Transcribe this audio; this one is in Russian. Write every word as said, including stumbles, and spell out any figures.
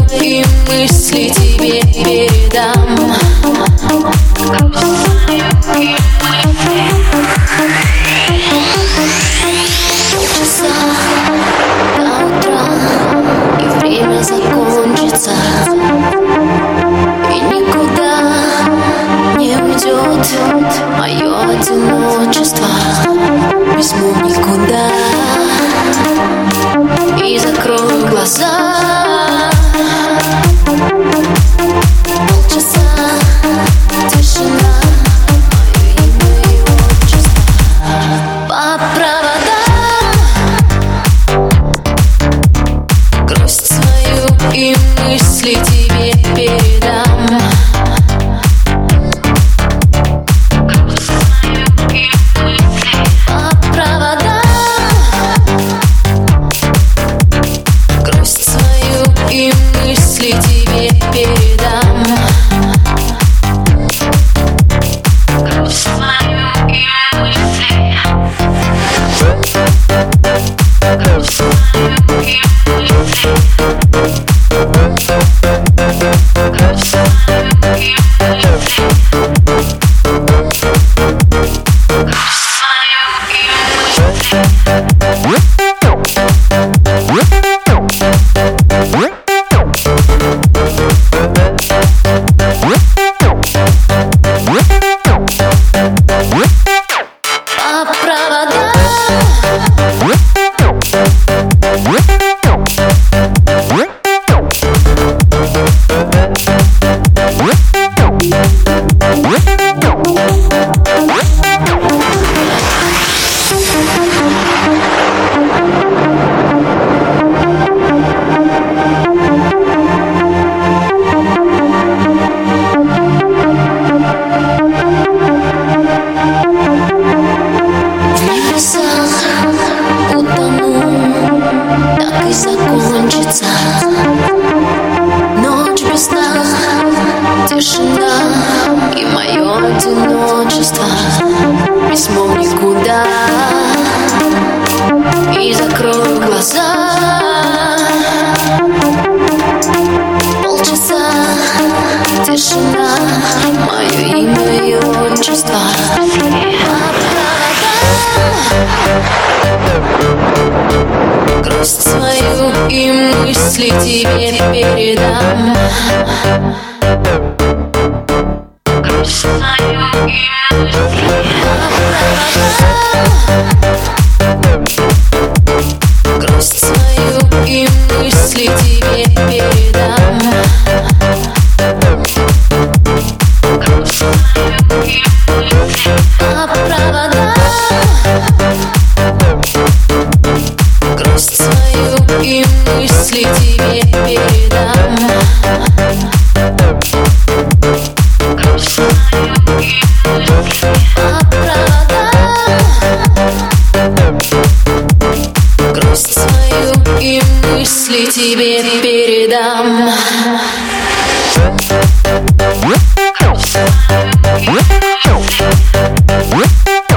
свои мысли тебе передам. Полчаса до утра, и время закончится, и никуда не уйдет мое одиночество. Возьму никуда и закрою глаза. Полчаса тишина, мое имя и отчество. По проводам грусть свою и мысли тебе передам. По проводам грусть свою и мысли тебе передам. Грусть свою и мысли. Грусть свою и мысли. Грусть свою и мысли. По проводам закончится ночь без сна, тишина и мое одиночество. Письмо в никуда и закрою глаза. Полчаса тишина, мое имя и отчество. Грусть свою и мысли тебе передам. Грусть свою и мысли. Грусть свою и мысли тебе передам. Грусть свою и мысли. По проводам грусть свою и мысли тебе передам. Грусть свою и мысли. По проводам грусть свою и мысли тебе передам. Грусть свою и мысли.